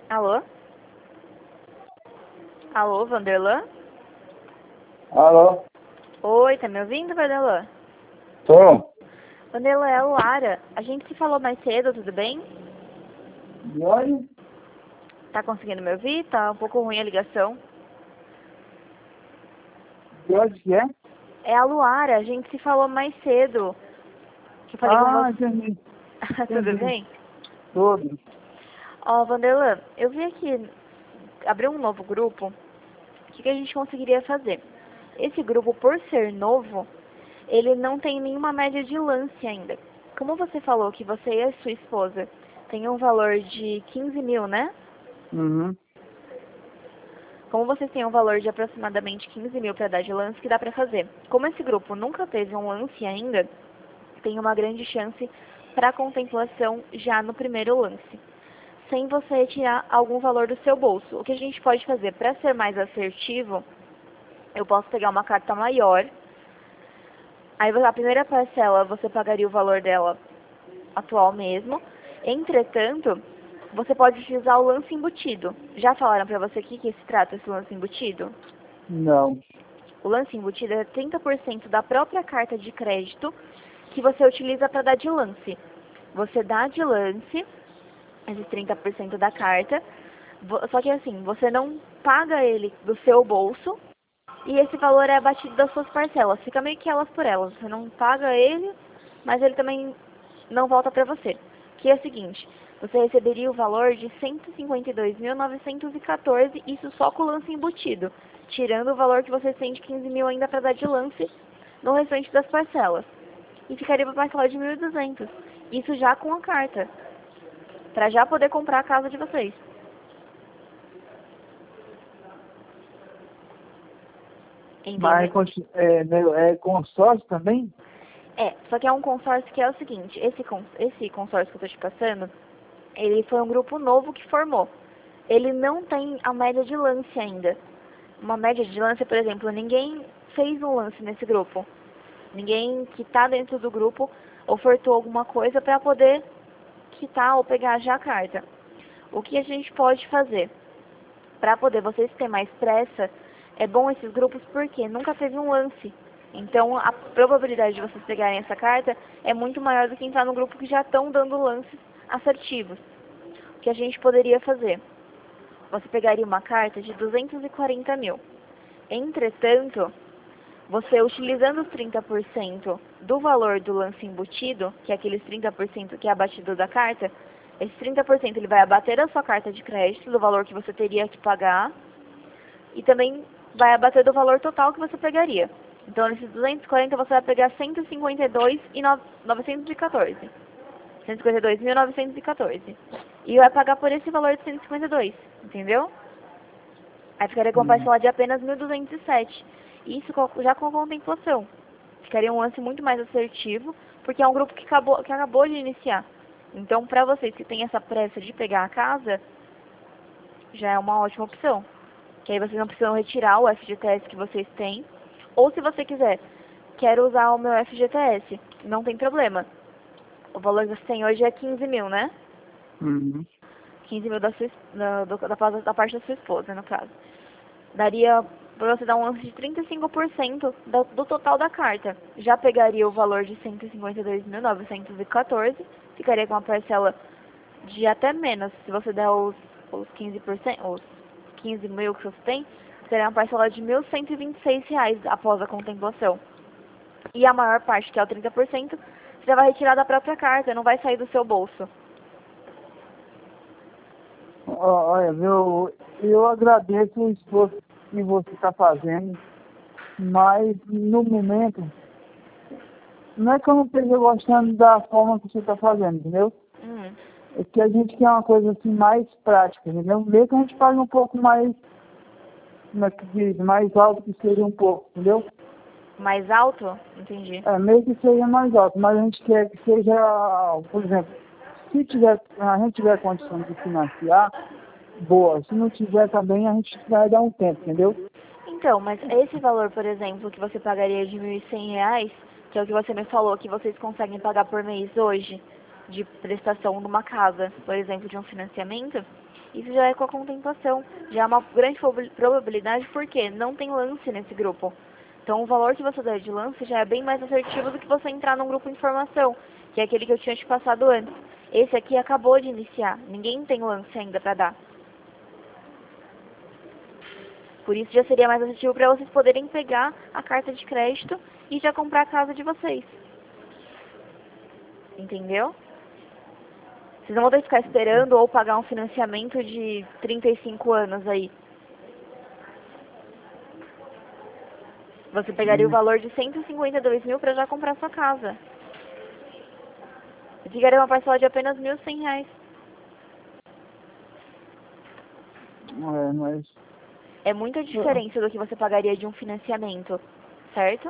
Alô? Alô, Vanderlan? Alô? Oi, tá me ouvindo, Vanderlan? Tô. Vanderlan, é a Luara. A gente se falou mais cedo, tudo bem? De onde? Tá conseguindo me ouvir? Tá um pouco ruim a ligação. De onde que é? É a Luara, a gente se falou mais cedo. Que eu falei com você. Entendi. Tudo Entendi. bem? Tudo. Ó, Vanderlan, eu vi aqui, abrir um novo grupo. O que a gente conseguiria fazer? Esse grupo, por ser novo, ele não tem nenhuma média de lance ainda. Como você falou que você e a sua esposa têm um valor de 15 mil, né? Uhum. Como vocês têm um valor de aproximadamente 15 mil para dar de lance, que dá para fazer? Como esse grupo nunca teve um lance ainda, tem uma grande chance para contemplação já no primeiro lance, sem você retirar algum valor do seu bolso. O que a gente pode fazer para ser mais assertivo, eu posso pegar uma carta maior, aí a primeira parcela você pagaria o valor dela atual mesmo. Entretanto, você pode utilizar o lance embutido. Já falaram para você aqui que se trata esse lance embutido? Não. O lance embutido é 30% da própria carta de crédito que você utiliza para dar de lance. Você dá de lance esses 30% da carta, só que assim, você não paga ele do seu bolso e esse valor é abatido das suas parcelas. Fica meio que elas por elas. Você não paga ele, mas ele também não volta para você. Que é o seguinte, você receberia o valor de 152.914, isso só com o lance embutido, tirando o valor que você tem de 15 mil ainda para dar de lance no restante das parcelas. E ficaria para parcela de 1.200. Isso já com a carta, para já poder comprar a casa de vocês. Mas Entende? é consórcio também? Só que é um consórcio que é o seguinte, esse consórcio que eu estou te passando, ele foi um grupo novo que formou. Ele não tem a média de lance ainda. Uma média de lance, por exemplo, ninguém fez um lance nesse grupo. Ninguém que está dentro do grupo ofertou alguma coisa para poder quitar ou pegar já a carta. O que a gente pode fazer? Para poder vocês terem mais pressa, é bom esses grupos porque nunca teve um lance. Então a probabilidade de vocês pegarem essa carta é muito maior do que entrar no grupo que já estão dando lances assertivos. O que a gente poderia fazer? Você pegaria uma carta de 240 mil. Entretanto, você utilizando os 30% do valor do lance embutido, que é aqueles 30% que é abatido da carta, esse 30% ele vai abater a sua carta de crédito, do valor que você teria que pagar, e também vai abater do valor total que você pegaria. Então, nesses 240 você vai pegar 152.914. 152.914. E vai pagar por esse valor de 152, entendeu? Aí ficaria com uma Hum. parcela de apenas 1.207. Isso já com contemplação. Ficaria um lance muito mais assertivo, porque é um grupo que acabou de iniciar. Então, para vocês que têm essa pressa de pegar a casa, já é uma ótima opção. Que aí vocês não precisam retirar o FGTS que vocês têm. Ou se você quiser, quero usar o meu FGTS, não tem problema. O valor que você tem hoje é 15 mil, né? Uhum. 15 mil da parte da sua esposa, no caso. Daria para você dar um lance de 35% do total da carta. Já pegaria o valor de 152.914, ficaria com uma parcela de até menos. Se você der os 15%, os 15 mil que você tem, seria uma parcela de R$ 1.126 após a contemplação. E a maior parte, que é o 30%, você já vai retirar da própria carta, não vai sair do seu bolso. Olha, eu agradeço o esforço que você está fazendo, mas no momento, não é que eu não esteja gostando da forma que você está fazendo, entendeu? Hum. É que a gente quer uma coisa assim mais prática, entendeu? Mesmo que a gente pague um pouco mais, como é que diz, mais alto que seja um pouco, entendeu? Mais alto? Entendi. Mesmo que seja mais alto, mas a gente quer que seja, por exemplo, se a gente tiver condição de financiar, boa. Se não tiver também, a gente vai dar um tempo, entendeu? Então, mas esse valor, por exemplo, que você pagaria de R$ 1.100, que é o que você me falou, que vocês conseguem pagar por mês hoje, de prestação de uma casa, por exemplo, de um financiamento, isso já é com a contemplação. Já é uma grande probabilidade porque não tem lance nesse grupo. Então o valor que você dá de lance já é bem mais assertivo do que você entrar num grupo de informação, que é aquele que eu tinha te passado antes. Esse aqui acabou de iniciar, ninguém tem lance ainda para dar. Por isso já seria mais assertivo para vocês poderem pegar a carta de crédito e já comprar a casa de vocês. Entendeu? Vocês não vão ter que ficar esperando ou pagar um financiamento de 35 anos aí. Você pegaria o valor de 152 mil para já comprar sua casa. E ficaria uma parcela de apenas R$ 1.100. Mas... É muita diferença do que você pagaria de um financiamento, certo?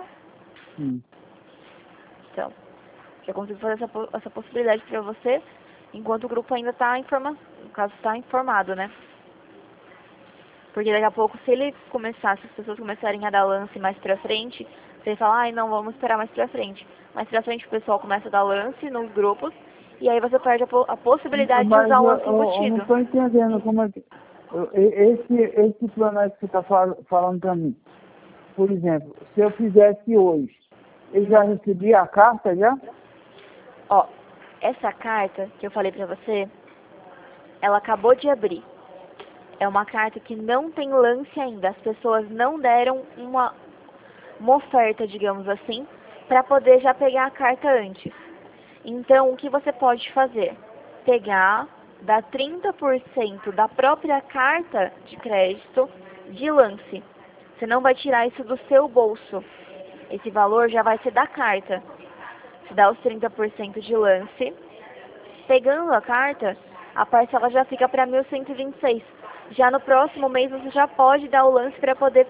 Então, já consigo fazer essa possibilidade para você, enquanto o grupo ainda está informado, né? Porque daqui a pouco, se as pessoas começarem a dar lance mais pra frente, você fala, ai não, vamos esperar mais pra frente. Mais pra frente o pessoal começa a dar lance nos grupos, e aí você perde a possibilidade de usar o lance embutido. Eu não estou entendendo como é que... Esse plano aí que você está falando para mim, por exemplo, se eu fizesse hoje, eu já recebi a carta já? Ó, essa carta que eu falei pra você, ela acabou de abrir. É uma carta que não tem lance ainda. As pessoas não deram uma oferta, digamos assim, para poder já pegar a carta antes. Então, o que você pode fazer? Pegar, dar 30% da própria carta de crédito de lance. Você não vai tirar isso do seu bolso. Esse valor já vai ser da carta. Você dá os 30% de lance. Pegando a carta, a parcela já fica para 1.126. Já no próximo mês você já pode dar o lance para poder...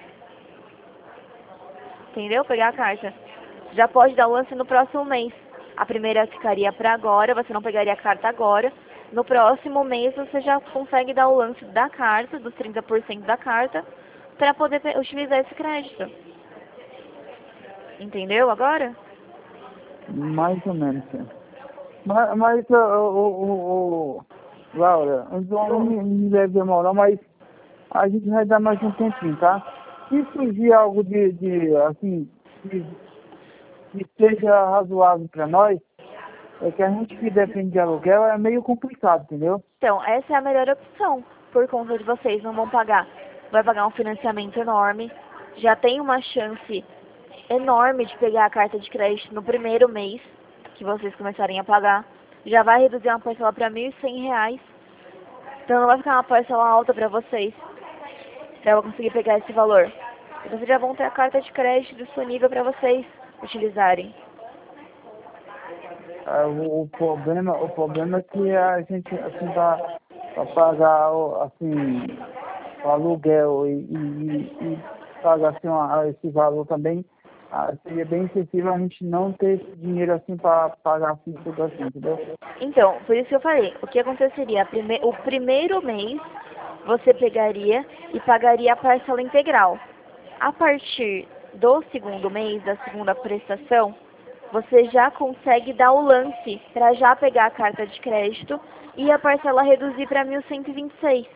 Entendeu? Pegar a carta. Já pode dar o lance no próximo mês. A primeira ficaria para agora, você não pegaria a carta agora. No próximo mês você já consegue dar o lance da carta, dos 30% da carta, para poder utilizar esse crédito. Entendeu agora? Mais ou menos, sim. Mas Laura, não me deve demorar, mas a gente vai dar mais um tempinho, tá? Se surgir algo assim, que seja razoável para nós, é que a gente que depende de aluguel é meio complicado, entendeu? Então, essa é a melhor opção, por conta de vocês não vão pagar. Vai pagar um financiamento enorme, já tem uma chance enorme de pegar a carta de crédito no primeiro mês que vocês começarem a pagar. Já vai reduzir uma parcela para R$ 1.100. Então não vai ficar uma parcela alta para vocês, para conseguir pegar esse valor. E vocês já vão ter a carta de crédito disponível para vocês utilizarem. O problema é que a gente, assim, para pagar, assim, o aluguel e pagar, assim, esse valor também, seria bem excessivo a gente não ter esse dinheiro, assim, para pagar, assim, tudo assim, entendeu? Então, por isso que eu falei, o que aconteceria? O primeiro mês, você pegaria e pagaria a parcela integral. A partir do segundo mês, da segunda prestação, você já consegue dar o lance para já pegar a carta de crédito e a parcela reduzir para 1.126.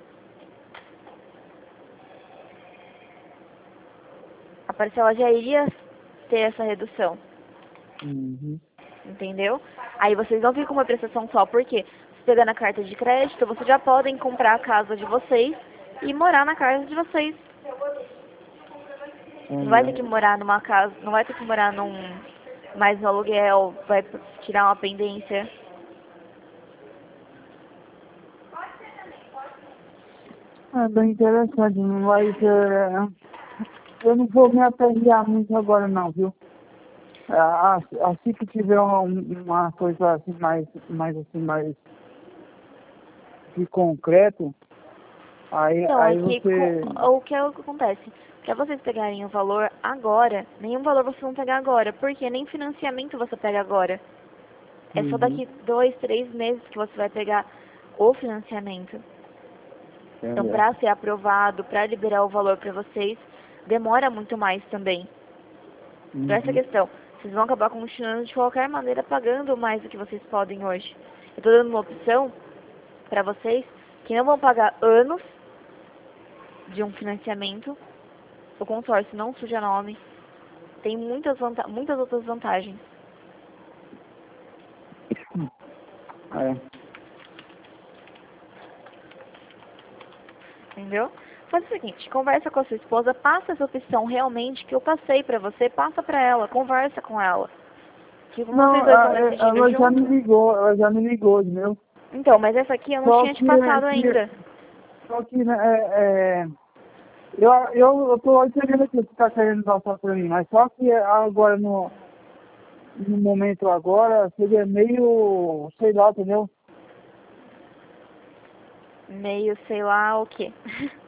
A parcela já iria ter essa redução. Uhum. Entendeu? Aí vocês não ficam com uma prestação só, porque se pegando a carta de crédito, vocês já podem comprar a casa de vocês e morar na casa de vocês. Não vai ter que morar numa casa, não vai ter que morar mais no aluguel, vai tirar uma pendência. É bem interessante, mas eu não vou me aperrear muito agora não, viu? Assim que tiver uma coisa assim mais de concreto, Então, aí aqui, você... o que acontece? Para vocês pegarem o valor agora, nenhum valor vocês vão pegar agora, porque nem financiamento você pega agora. É só daqui 2, 3 meses que você vai pegar o financiamento. Então, para ser aprovado, para liberar o valor para vocês, demora muito mais também. Então, essa questão. Vocês vão acabar continuando de qualquer maneira pagando mais do que vocês podem hoje. Eu tô dando uma opção para vocês que não vão pagar anos de um financiamento. O consórcio não suja nome. Tem muitas outras vantagens. É. Entendeu? Faz o seguinte, conversa com a sua esposa, passa essa opção realmente que eu passei pra você, passa pra ela, conversa com ela. Que Não, vocês dois estão decidindo ela já me juntos. ligou, entendeu? Então, mas essa aqui eu não Só tinha te passado ainda. Só que, né, eu tô entendendo aqui o que você tá querendo passar pra mim, mas só que agora, no momento agora, seria meio, sei lá, entendeu? Meio, sei lá o quê.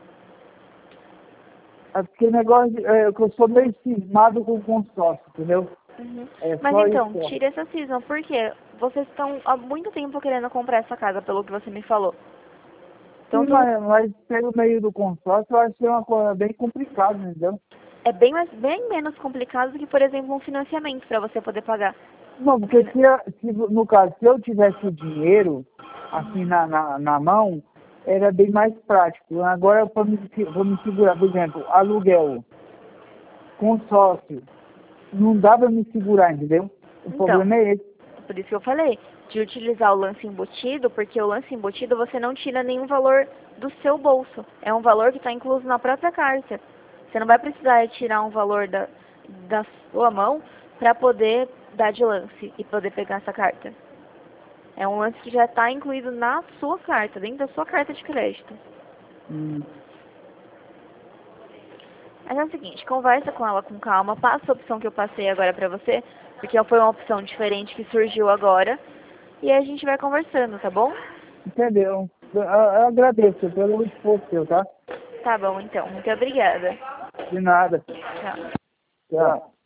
É porque negócio, que eu sou meio cismado com o consórcio, entendeu? Uhum. É Mas só então, isso. tira essa cisma, por quê? Vocês estão há muito tempo querendo comprar essa casa, pelo que você me falou. Então, Sim, mas pelo meio do consórcio, eu achei uma coisa bem complicada, entendeu? é bem menos complicado do que, por exemplo, um financiamento para você poder pagar. Não, porque no caso, se eu tivesse o dinheiro, assim, na mão, era bem mais prático. Agora, vou me segurar, por exemplo, aluguel, consórcio, não dá pra me segurar, entendeu? O Então, problema é esse. por isso que eu falei, de utilizar o lance embutido, porque o lance embutido você não tira nenhum valor do seu bolso. É um valor que está incluso na própria carta. Você não vai precisar tirar um valor da sua mão para poder dar de lance e poder pegar essa carta. É um lance que já está incluído na sua carta, dentro da sua carta de crédito. Hum, Mas é o seguinte, conversa com ela com calma, passa a opção que eu passei agora pra você, porque foi uma opção diferente que surgiu agora, e a gente vai conversando, tá bom? entendeu? Eu agradeço pelo esforço seu, tá? Tá bom, então. Muito obrigada. De nada. Tchau. Tchau.